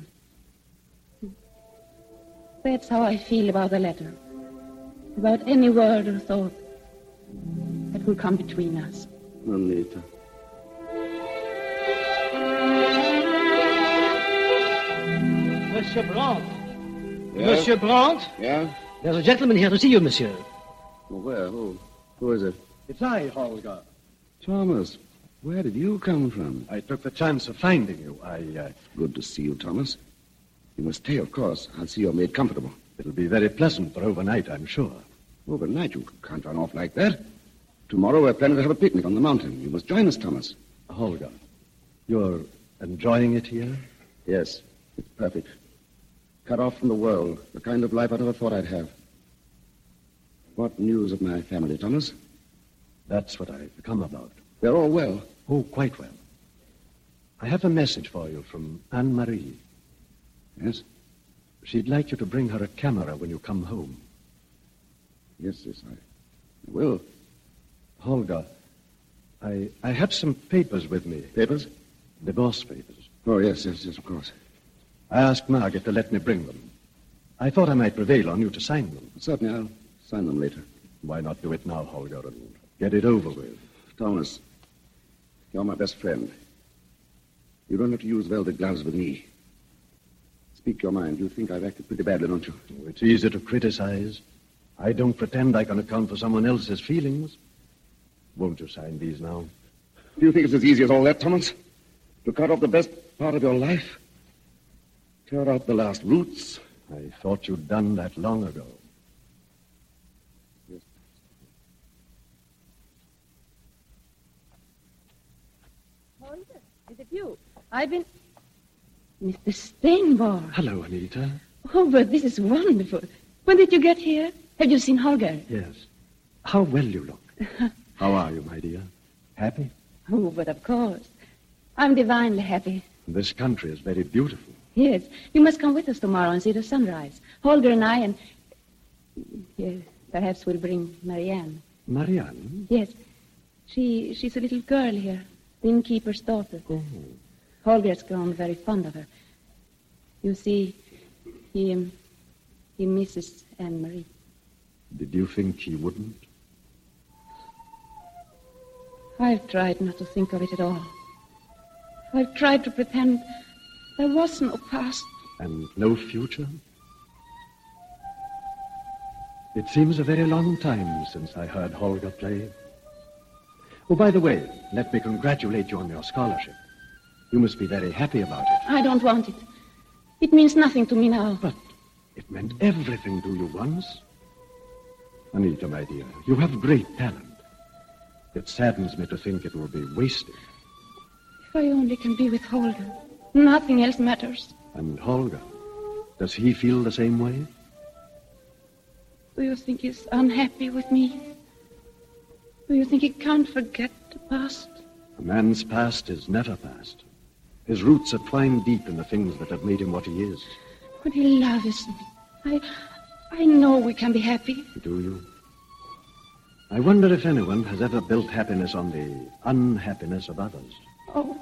That's how I feel about the letter. About any word or thought that will come between us. Anita. Monsieur Brandt. Yes? Monsieur Brandt? Yeah? There's a gentleman here to see you, monsieur. Well, where? Who? Who is it? It's I, Holger. Thomas. Where did you come from? I took the chance of finding you. I, uh... Good to see you, Thomas. You must stay, of course. I'll see you're made comfortable. It'll be very pleasant for overnight, I'm sure. Overnight? You can't run off like that. Tomorrow we're planning to have a picnic on the mountain. You must join us, Thomas. Holger, you're enjoying it here? Yes, it's perfect. Cut off from the world, the kind of life I never thought I'd have. What news of my family, Thomas? That's what I've come about. They're all well. Oh, quite well. I have a message for you from Anne-Marie. Yes? She'd like you to bring her a camera when you come home. Yes, yes, I will. Holger, I I have some papers with me. Papers? Divorce papers. Oh, yes, yes, yes, of course. I asked Margaret to let me bring them. I thought I might prevail on you to sign them. Certainly, I'll sign them later. Why not do it now, Holger, and get it over with? Thomas, you're my best friend. You don't have to use velvet gloves with me. Speak your mind. You think I've acted pretty badly, don't you? Oh, it's easy to criticize. I don't pretend I can account for someone else's feelings. Won't you sign these now? Do you think it's as easy as all that, Thomas? To cut off the best part of your life? Tear out the last roots? I thought you'd done that long ago. Yes. Holger, is it you? I've been... Mister Steinborg. Hello, Anita. Oh, but this is wonderful. When did you get here? Have you seen Holger? Yes. How well you look. How are you, my dear? Happy? Oh, but of course. I'm divinely happy. This country is very beautiful. Yes. You must come with us tomorrow and see the sunrise. Holger and I and... Yes, perhaps we'll bring Marianne. Marianne? Yes. She She's a little girl here. The innkeeper's daughter. Oh. Holger's grown very fond of her. You see, he, um, he misses Anne-Marie. Did you think he wouldn't? I've tried not to think of it at all. I've tried to pretend there was no past. And no future? It seems a very long time since I heard Holger play. Oh, by the way, let me congratulate you on your scholarship. You must be very happy about it. I don't want it. It means nothing to me now. But it meant everything to you once. Anita, my dear, you have great talent. It saddens me to think it will be wasted. If I only can be with Holger, nothing else matters. And Holger, does he feel the same way? Do you think he's unhappy with me? Do you think he can't forget the past? A man's past is never past. His roots are twined deep in the things that have made him what he is. But he loves me. I, I know we can be happy. Do you? I wonder if anyone has ever built happiness on the unhappiness of others. Oh.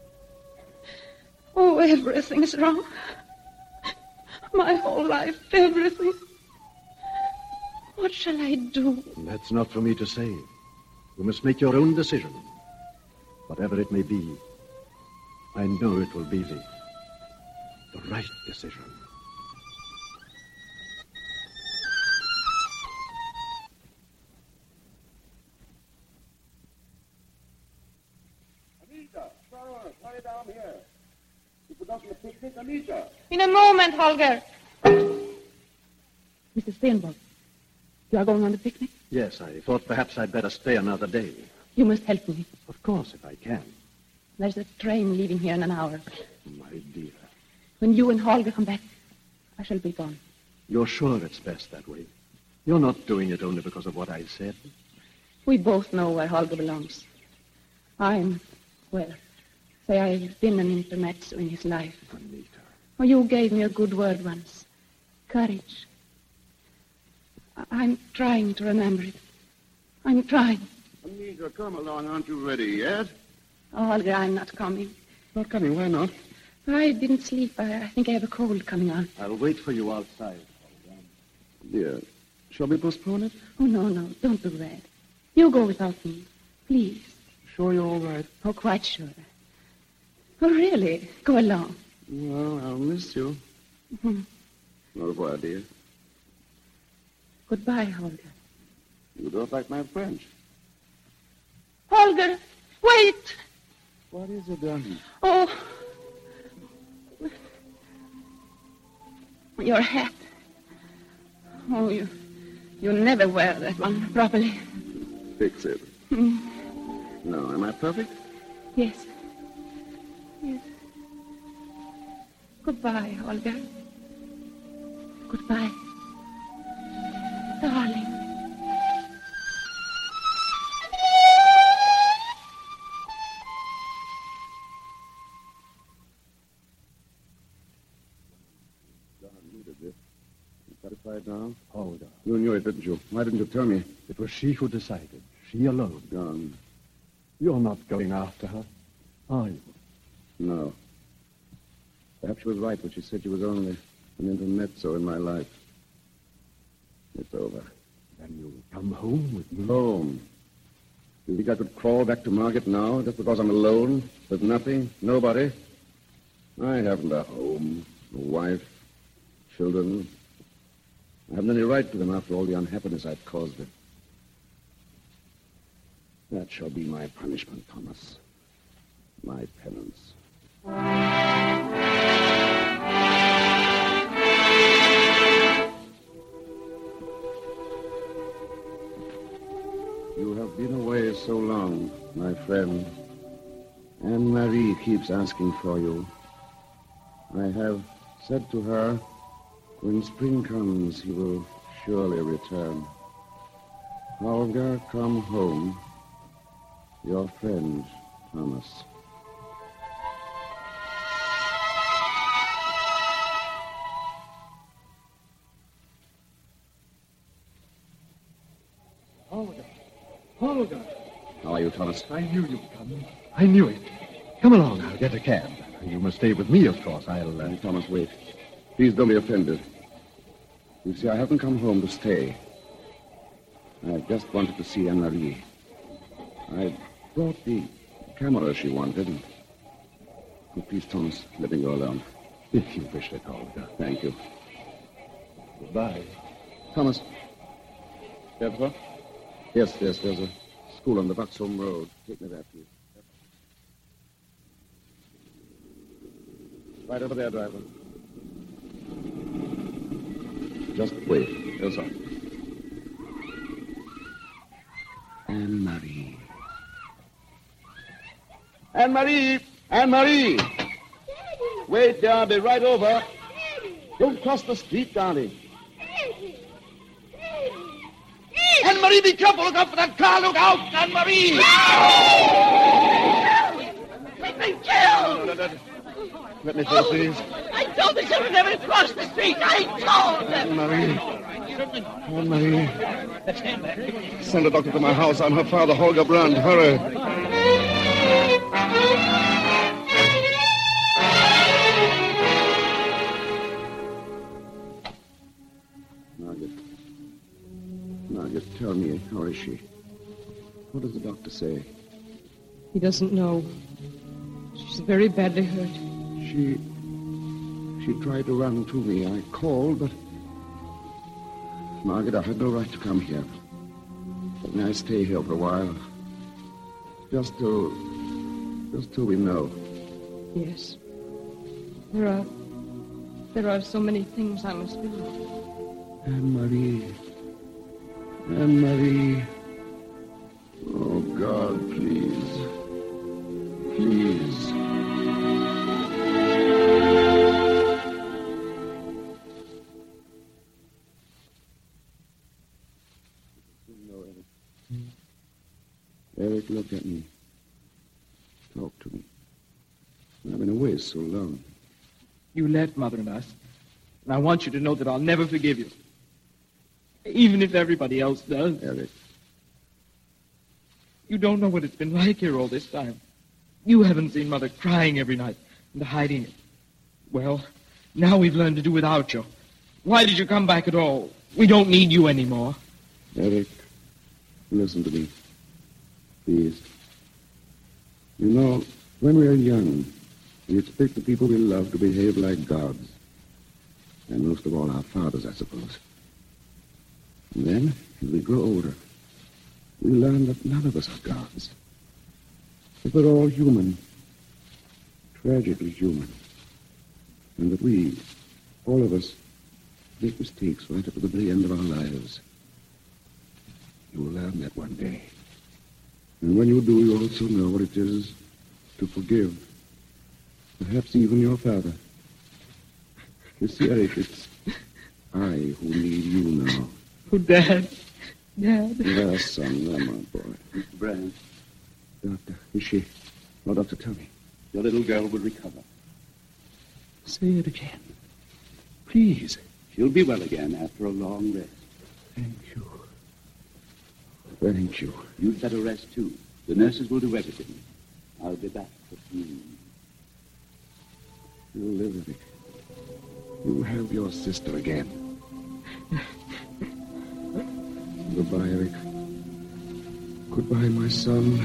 Oh, everything's wrong. My whole life, everything. What shall I do? That's not for me to say. You must make your own decision. Whatever it may be, I know it will be the, the right decision. Anita! In a moment, Holger. Mister Stenborg, you are going on the picnic? Yes, I thought perhaps I'd better stay another day. You must help me. Of course, if I can. There's a train leaving here in an hour. My dear. When you and Holger come back, I shall be gone. You're sure it's best that way? You're not doing it only because of what I said? We both know where Holger belongs. I'm, well, say I've been an intermezzo in his life. Anita. Oh, you gave me a good word once. Courage. I- I'm trying to remember it. I'm trying. Anita, come along. Aren't you ready yet? Oh, Holger, I'm not coming. Not coming. Why not? I didn't sleep. I, I think I have a cold coming on. I'll wait for you outside. Dear, shall we postpone it? Oh, no, no, don't do that. You go without me, please. Sure you're all right? Oh, quite sure. Oh, really? Go along. Well, I'll miss you. Mm-hmm. Au revoir, dear. Goodbye, Holger. You don't like my French. Holger, wait! What is it, darling? Oh. Your hat. Oh, you, you never wear that one properly. Fix it. Mm. No, am I perfect? Yes. Yes. Goodbye, Holger. Goodbye. Darling. Satisfied now? Hold on. You knew it, didn't you? Why didn't you tell me? It was she who decided. She alone. Gone. You're not going after her, are you? No. Perhaps she was right when she said she was only an intermezzo in my life. It's over. Then you'll come home with me? Home? You think I could crawl back to Margate now just because I'm alone, with nothing, nobody? I haven't a home, a wife, children. I haven't any right to them after all the unhappiness I've caused them. That shall be my punishment, Thomas. My penance. You have been away so long, my friend. Anne-Marie keeps asking for you. I have said to her, when spring comes, he will surely return. Holger, come home. Your friend, Thomas. Holger. Holger. How are you, Thomas? I knew you'd come. I knew it. Come along, I'll get a cab. You must stay with me, of course. I'll... Uh... Thomas, wait. Please don't be offended. You see, I haven't come home to stay. I just wanted to see Anne-Marie. I brought the camera she wanted. Oh, please, Thomas, let me go alone. If you wish it, Holger. Thank you. Goodbye. Thomas. Yes, sir? Yes, yes, there's a school on the Buxholm Road. Take me there, please. Right over there, driver. Just wait. Yes, sir. Anne-Marie. Anne-Marie! Anne-Marie! Daddy! Wait, there, I'll be right over. Daddy! Don't cross the street, darling. Daddy! Daddy! Anne-Marie, be careful. Look out for that car. Look out, Anne-Marie! We've been killed! No, no, no. Let me through, please. I told the children never to cross the street. I told them. Anne-Marie. Anne-Marie. Send a doctor to my house. I'm her father, Holger Brandt. Hurry. Margaret. Margaret, tell me, how is she? What does the doctor say? He doesn't know. She's very badly hurt. She... She tried to run to me. I called, but... Margaret, I had no right to come here. But may I stay here for a while? Just till... Just till we know. Yes. There are There are so many things I must do. Anne-Marie. Anne-Marie. Oh, God, please. Please. Eric, look at me. Talk to me. I've been away so long. You left Mother and us, and I want you to know that I'll never forgive you. Even if everybody else does. Eric. You don't know what it's been like here all this time. You haven't seen Mother crying every night and hiding it. Well, now we've learned to do without you. Why did you come back at all? We don't need you anymore. Eric, listen to me. Please. You know, when we are young, we expect the people we love to behave like gods. And most of all, our fathers, I suppose. And then, as we grow older, we learn that none of us are gods. That we're all human. Tragically human. And that we, all of us, make mistakes right up to the very end of our lives. You will learn that one day. And when you do, you also know what it is to forgive. Perhaps even your father. You see, Eric, it's I who need you now. Oh, Dad. Dad. Yes, son, there, my boy. Mister Brand. Doctor, is she? No, doctor, tell me. Your little girl will recover. Say it again. Please. She'll be well again after a long rest. Thank you. Thank you. You'd better rest, too. The nurses will do everything. I'll be back soon. You'll live, Eric. You'll have your sister again. Goodbye, Eric. Goodbye, my son.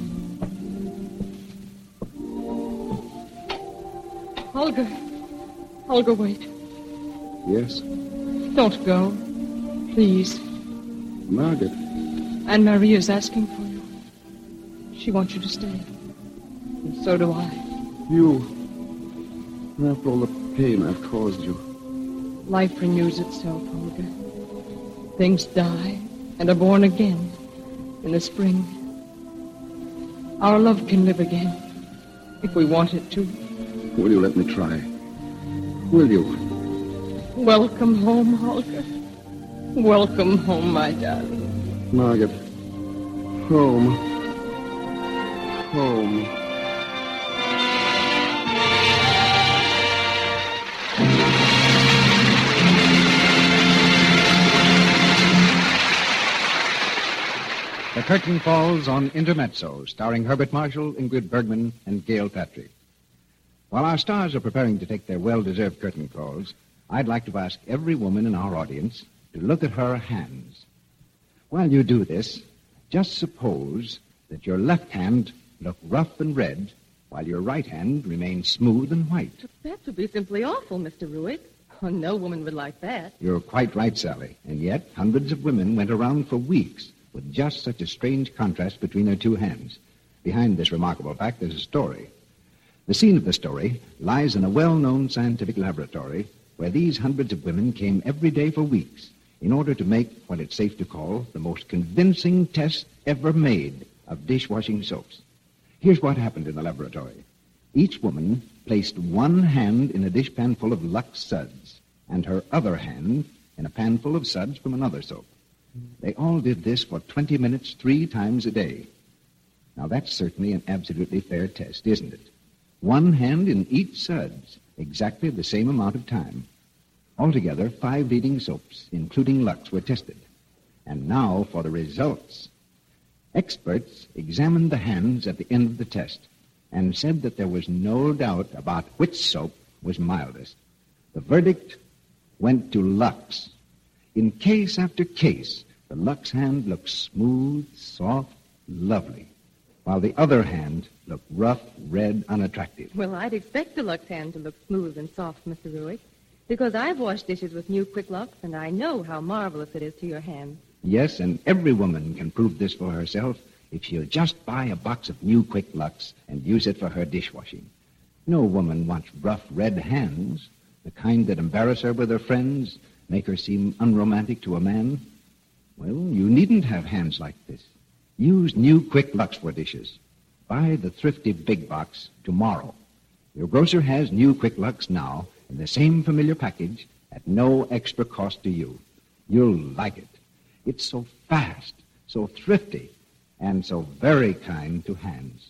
Olga. Olga, wait. Yes? Don't go. Please. Margaret. Anne-Marie is asking for you. She wants you to stay. And so do I. You. After all the pain I've caused you. Life renews itself, Olga. Things die and are born again in the spring. Our love can live again if we want it to. Will you let me try? Will you? Welcome home, Olga. Welcome home, my darling. Margaret. Home. Home. The curtain falls on Intermezzo, starring Herbert Marshall, Ingrid Bergman, and Gail Patrick. While our stars are preparing to take their well-deserved curtain calls, I'd like to ask every woman in our audience to look at her hands. While you do this, just suppose that your left hand look rough and red, while your right hand remains smooth and white. That would be simply awful, Mister Ruick. Oh, no woman would like that. You're quite right, Sally. And yet, hundreds of women went around for weeks with just such a strange contrast between their two hands. Behind this remarkable fact, there's a story. The scene of the story lies in a well-known scientific laboratory where these hundreds of women came every day for weeks in order to make what it's safe to call the most convincing test ever made of dishwashing soaps. Here's what happened in the laboratory. Each woman placed one hand in a dishpan full of Lux suds and her other hand in a pan full of suds from another soap. They all did this for twenty minutes, three times a day. Now, that's certainly an absolutely fair test, isn't it? One hand in each suds, exactly the same amount of time. Altogether, five leading soaps, including Lux, were tested. And now for the results. Experts examined the hands at the end of the test and said that there was no doubt about which soap was mildest. The verdict went to Lux. In case after case, the Lux hand looked smooth, soft, lovely, while the other hand looked rough, red, unattractive. Well, I'd expect the Lux hand to look smooth and soft, Mister Ruick, because I've washed dishes with new Quick Lux, and I know how marvelous it is to your hands. Yes, and every woman can prove this for herself if she'll just buy a box of new Quick Lux and use it for her dishwashing. No woman wants rough, red hands. The kind that embarrass her with her friends, make her seem unromantic to a man? Well, you needn't have hands like this. Use new Quick Lux for dishes. Buy the thrifty big box tomorrow. Your grocer has new Quick Lux now in the same familiar package at no extra cost to you. You'll like it. It's so fast, so thrifty, and so very kind to hands.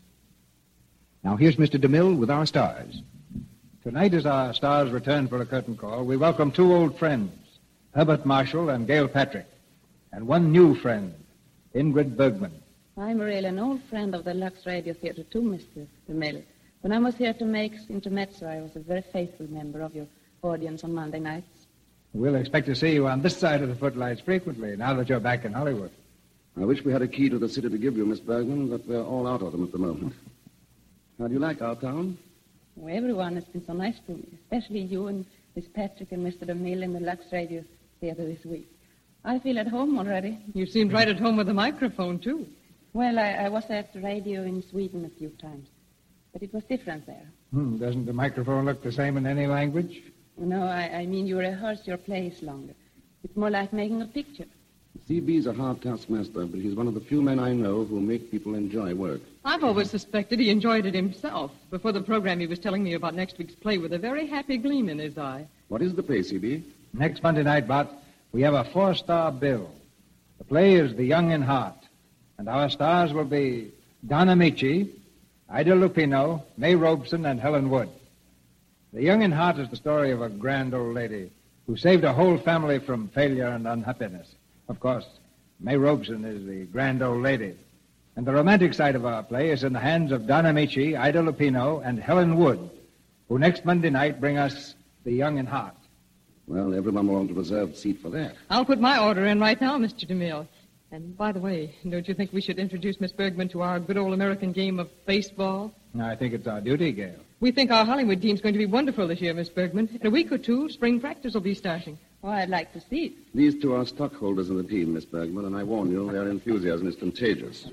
Now here's Mister DeMille with our stars. Tonight, as our stars return for a curtain call, we welcome two old friends, Herbert Marshall and Gail Patrick, and one new friend, Ingrid Bergman. I'm really an old friend of the Lux Radio Theater too, Mister DeMille. When I was here to make Intermezzo, I was a very faithful member of your audience on Monday nights. We'll expect to see you on this side of the footlights frequently, now that you're back in Hollywood. I wish we had a key to the city to give you, Miss Bergman, but we're all out of them at the moment. How do you like our town? Oh, everyone has been so nice to me, especially you and Miss Patrick and Mister DeMille in the Lux Radio Theater this week. I feel at home already. You seemed right at home with the microphone, too. Well, I, I was at the radio in Sweden a few times, but it was different there. Hmm, doesn't the microphone look the same in any language? No, I, I mean you rehearse your plays longer. It's more like making a picture. C B's a hard taskmaster, but he's one of the few men I know who make people enjoy work. I've always suspected he enjoyed it himself. Before the program, he was telling me about next week's play with a very happy gleam in his eye. What is the play, C B? Next Monday night, Bart, we have a four-star bill. The play is The Young in Heart, and our stars will be Don Amici, Ida Lupino, May Robeson, and Helen Wood. The Young in Heart is the story of a grand old lady who saved a whole family from failure and unhappiness. Of course, May Robeson is the grand old lady. And the romantic side of our play is in the hands of Don Amici, Ida Lupino, and Helen Wood, who next Monday night bring us The Young in Heart. Well, everyone will want a reserved seat for that. I'll put my order in right now, Mister DeMille. And by the way, don't you think we should introduce Miss Bergman to our good old American game of baseball? I think it's our duty, Gail. We think our Hollywood team's going to be wonderful this year, Miss Bergman. In a week or two, spring practice will be starting. Oh, I'd like to see it. These two are stockholders in the team, Miss Bergman, and I warn you, their enthusiasm is contagious.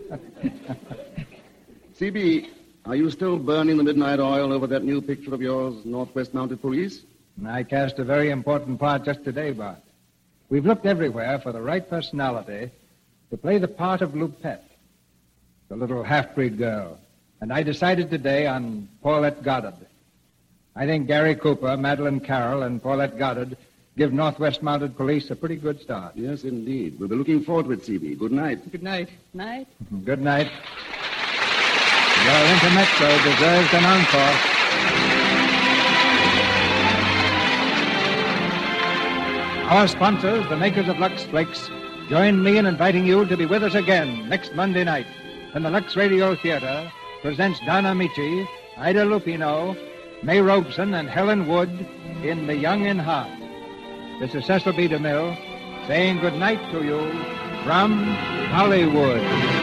C B, are you still burning the midnight oil over that new picture of yours, Northwest Mounted Police? I cast a very important part just today, Bart. We've looked everywhere for the right personality to play the part of Lupette, the little half-breed girl. And I decided today on Paulette Goddard. I think Gary Cooper, Madeline Carroll, and Paulette Goddard give Northwest Mounted Police a pretty good start. Yes, indeed. We'll be looking forward to it, C B. Good night. Good night. Night. Good night. Your Intermezzo deserves an encore. Our sponsors, the makers of Lux Flakes, join me in inviting you to be with us again next Monday night when the Lux Radio Theater presents Don Amici, Ida Lupino, May Robeson, and Helen Wood in The Young in Heart. This is Cecil B. DeMille saying good night to you from Hollywood.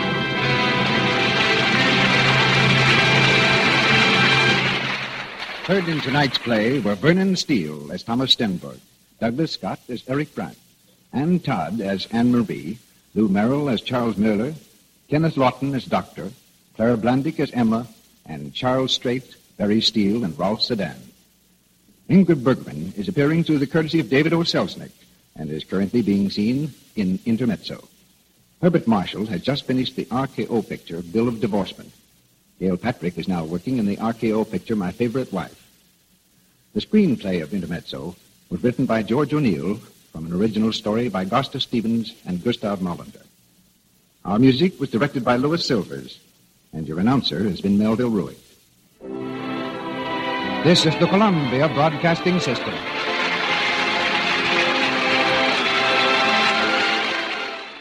Heard in tonight's play were Vernon Steele as Thomas Stenberg, Douglas Scott as Eric Brandt, Ann Todd as Anne Marie, Lou Merrill as Charles Miller, Kenneth Lawton as Doctor, Clara Blandick as Emma, and Charles Strait, Barry Steele, and Ralph Sedan. Ingrid Bergman is appearing through the courtesy of David O. Selznick and is currently being seen in Intermezzo. Herbert Marshall has just finished the R K O picture, Bill of Divorcement. Gail Patrick is now working in the R K O picture, My Favorite Wife. The screenplay of Intermezzo was written by George O'Neill from an original story by Gosta Stevens and Gustav Molander. Our music was directed by Louis Silvers, and your announcer has been Melville Ruick. This is the Columbia Broadcasting System.